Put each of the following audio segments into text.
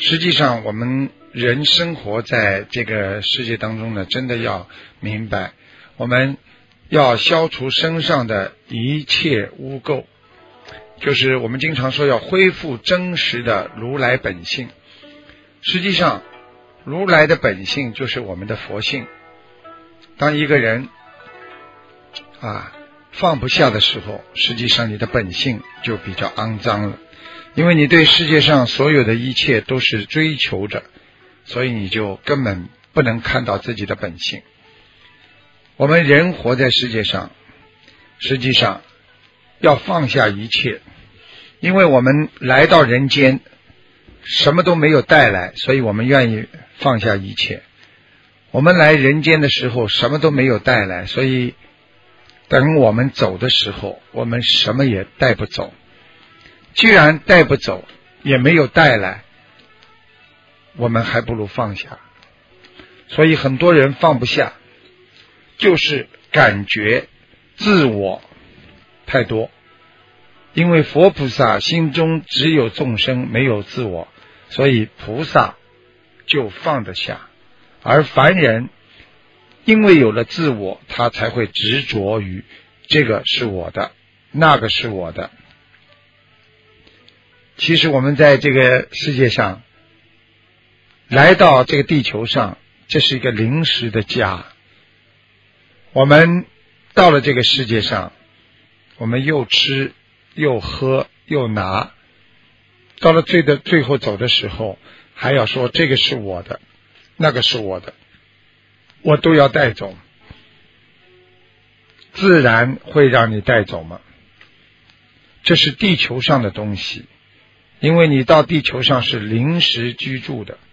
实际上我们人生活在这个世界当中呢，真的要明白，我们要消除身上的一切污垢，就是我们经常说要恢复真实的如来本性。实际上如来的本性就是我们的佛性。当一个人放不下的时候，实际上你的本性就比较肮脏了，因为你对世界上所有的一切都是追求着，所以你就根本不能看到自己的本性。我们人活在世界上，实际上要放下一切，因为我们来到人间什么都没有带来，所以我们愿意放下一切。我们来人间的时候什么都没有带来，所以等我们走的时候，我们什么也带不走。既然带不走，也没有带来，我们还不如放下。所以很多人放不下，就是感觉自我太多。因为佛菩萨心中只有众生，没有自我，所以菩萨就放得下。而凡人因为有了自我，他才会执着于这个是我的，那个是我的。其实我们在这个世界上来到这个地球上，这是一个临时的家。我们到了这个世界上，我们又吃又喝又拿，到了最后走的时候，还要说这个是我的，那个是我的，我都要带走。自然会让你带走吗？这是地球上的东西，因为你到地球上是临时居住的，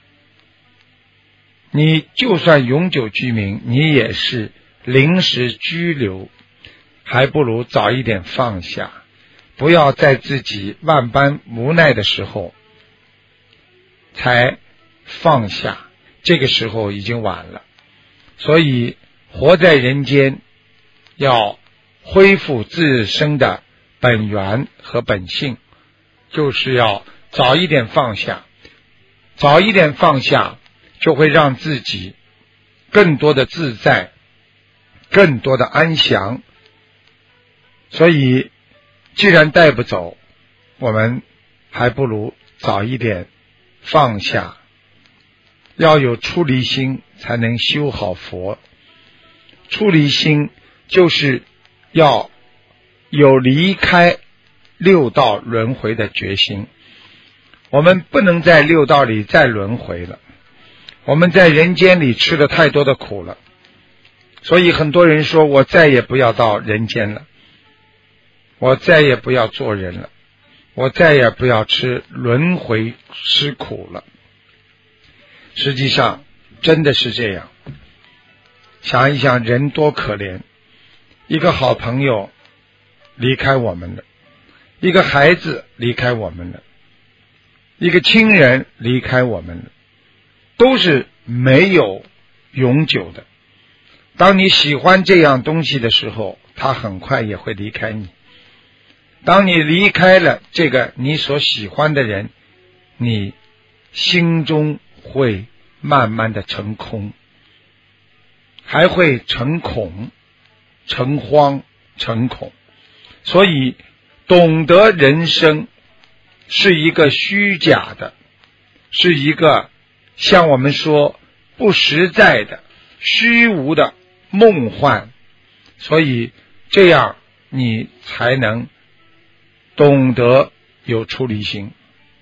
你就算永久居民，你也是临时居留，还不如早一点放下，不要在自己万般无奈的时候才放下，这个时候已经晚了。所以活在人间，要恢复自身的本源和本性，就是要早一点放下。早一点放下，就会让自己更多的自在，更多的安详。所以既然带不走，我们还不如早一点放下。要有出离心才能修好佛。出离心就是要有离开六道轮回的决心。我们不能在六道里再轮回了，我们在人间里吃了太多的苦了，所以很多人说我再也不要到人间了，我再也不要做人了，我再也不要吃轮回吃苦了。实际上真的是这样。想一想人多可怜，一个好朋友离开我们了，一个孩子离开我们了，一个亲人离开我们了，都是没有永久的。当你喜欢这样东西的时候，他很快也会离开你。当你离开了这个你所喜欢的人，你心中会慢慢的成空，还会成恐、成慌、成恐。所以懂得人生是一个虚假的，是一个像我们说不实在的、虚无的梦幻，所以这样你才能懂得有出离心。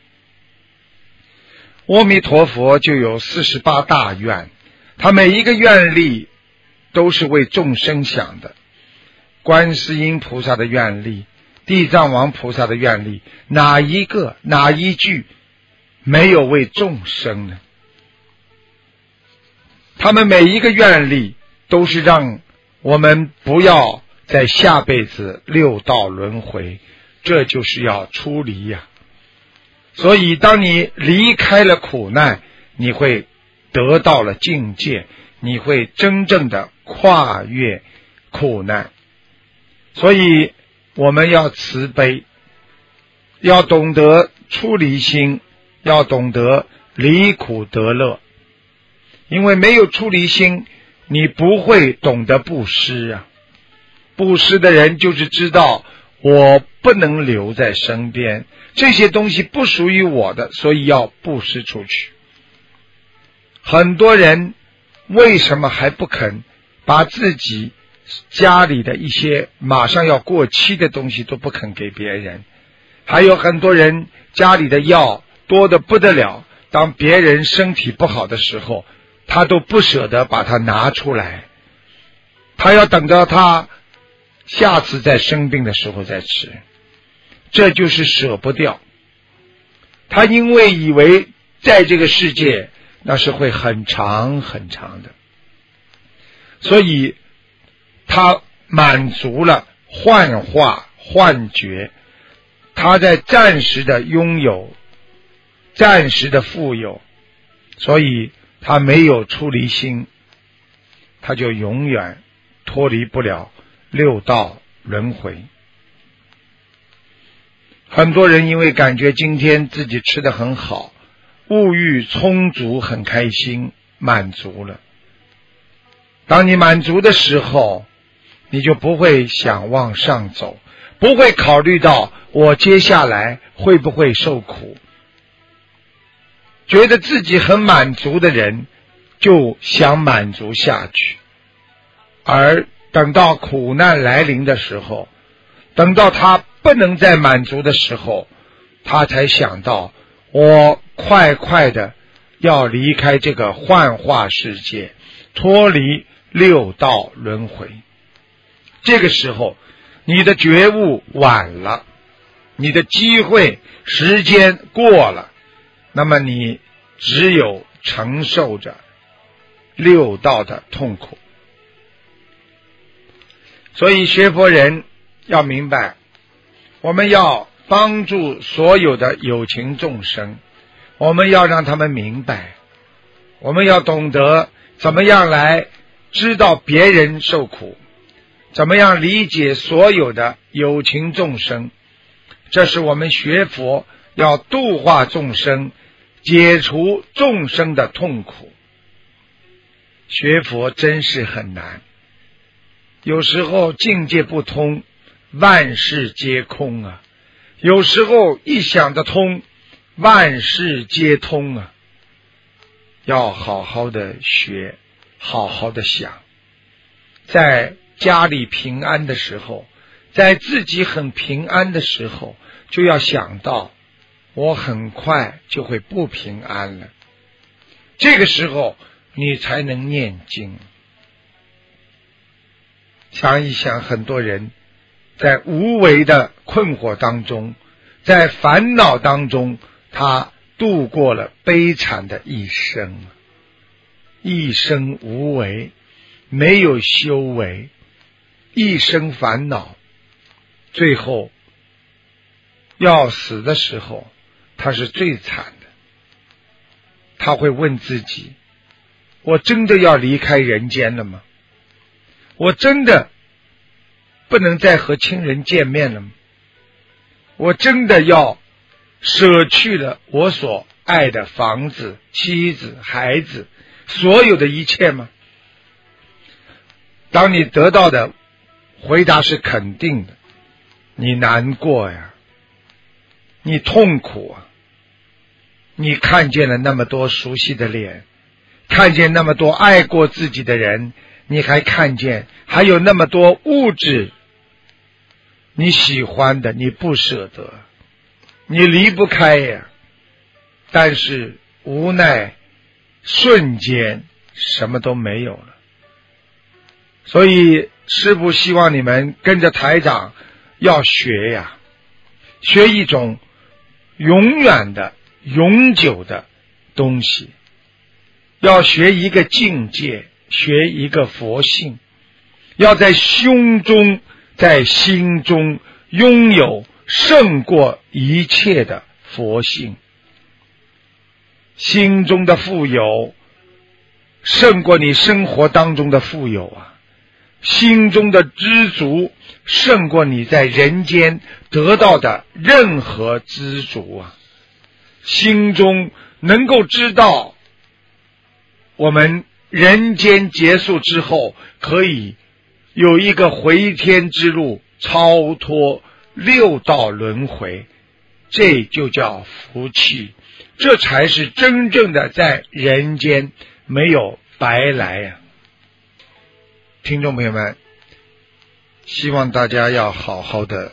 阿弥陀佛就有48大愿，他每一个愿力都是为众生想的。观世音菩萨的愿力，地藏王菩萨的愿力，哪一个哪一句没有为众生呢？他们每一个愿力都是让我们不要在下辈子六道轮回，这就是要出离呀。所以当你离开了苦难，你会得到了境界，你会真正的跨越苦难。所以我们要慈悲，要懂得出离心， 要懂得离苦得乐，因为没有出离心，你不会懂得布施啊。布施的人就是知道我不能留在身边，这些东西不属于我的，所以要布施出去。很多人为什么还不肯把自己家里的一些马上要过期的东西都不肯给别人？还有很多人家里的药多得不得了，当别人身体不好的时候，他都不舍得把它拿出来，他要等到他下次再生病的时候再吃，这就是舍不掉。他因为以为在这个世界那是会很长很长的，所以他满足了幻化幻觉，他在暂时的拥有，暂时的富有，所以他没有出离心，他就永远脱离不了六道轮回。很多人因为感觉今天自己吃得很好，物欲充足，很开心，满足了。当你满足的时候，你就不会想往上走，不会考虑到我接下来会不会受苦。觉得自己很满足的人就想满足下去，而等到苦难来临的时候，等到他不能再满足的时候，他才想到我快快的要离开这个幻化世界，脱离六道轮回。这个时候你的觉悟晚了，你的机会时间过了，那么你只有承受着六道的痛苦。所以学佛人要明白，我们要帮助所有的有情众生，我们要让他们明白，我们要懂得怎么样来知道别人受苦，怎么样理解所有的有情众生。这是我们学佛要度化众生，解除众生的痛苦。学佛真是很难，有时候境界不通，万事皆空啊；有时候一想得通，万事皆通啊。要好好的学，好好的想，在家里平安的时候，在自己很平安的时候，就要想到我很快就会不平安了，这个时候你才能念经。想一想，很多人在无为的困惑当中，在烦恼当中，他度过了悲惨的一生，一生无为，没有修为，一生烦恼，最后要死的时候他是最惨的。他会问自己，我真的要离开人间了吗？我真的不能再和亲人见面了吗？我真的要舍去了我所爱的房子、妻子、孩子，所有的一切吗？当你得到的回答是肯定的，你难过呀，你痛苦啊，你看见了那么多熟悉的脸，看见那么多爱过自己的人，你还看见还有那么多物质，你喜欢的你不舍得，你离不开呀。但是无奈瞬间什么都没有了。所以师父希望你们跟着台长要学呀，学一种永远的永久的东西，要学一个境界，学一个佛性，要在胸中在心中拥有胜过一切的佛性。心中的富有胜过你生活当中的富有啊，心中的知足胜过你在人间得到的任何知足啊。 心中能够知道我们人间结束之后可以有一个回天之路，超脱六道轮回，这就叫福气，这才是真正的在人间没有白来呀。听众朋友们，希望大家要好好的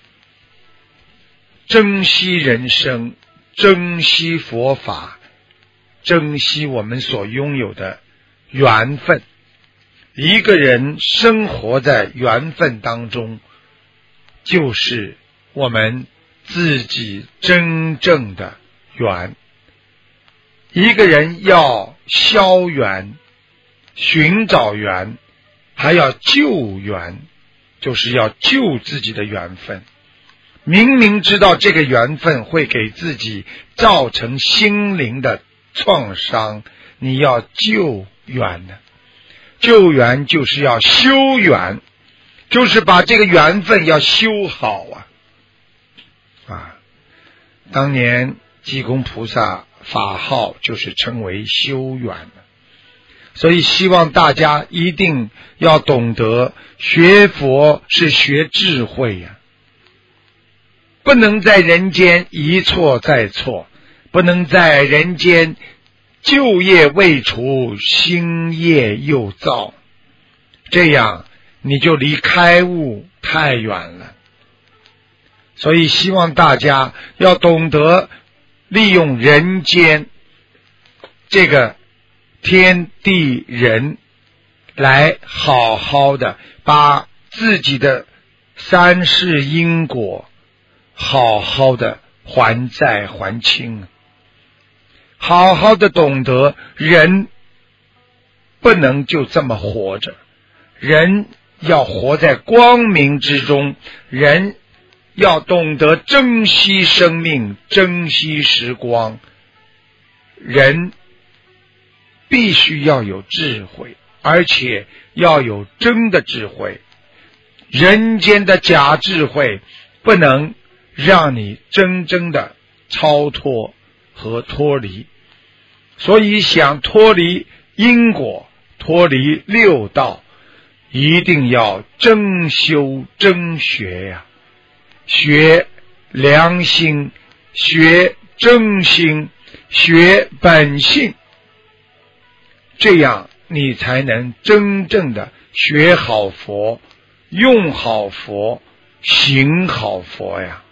珍惜人生，珍惜佛法，珍惜我们所拥有的缘分。一个人生活在缘分当中，就是我们自己真正的缘。一个人要消缘，寻找缘，还要救缘，就是要救自己的缘分。明明知道这个缘分会给自己造成心灵的创伤，你要救缘呢？救缘就是要修缘，就是把这个缘分要修好啊！当年济公菩萨法号就是称为修缘的，所以希望大家一定要懂得，学佛是学智慧呀，不能在人间一错再错，不能在人间旧业未除，新业又造，这样你就离开悟太远了。所以希望大家要懂得利用人间这个天地人，来好好的把自己的三世因果好好的还债还清，好好的懂得人不能就这么活着，人要活在光明之中，人要懂得珍惜生命，珍惜时光，人必须要有智慧，而且要有真的智慧。人间的假智慧不能让你真正的超脱和脱离，所以想脱离因果，脱离六道，一定要真修真学呀，学良心，学真心，学本性，这样你才能真正的学好佛，用好佛，行好佛呀。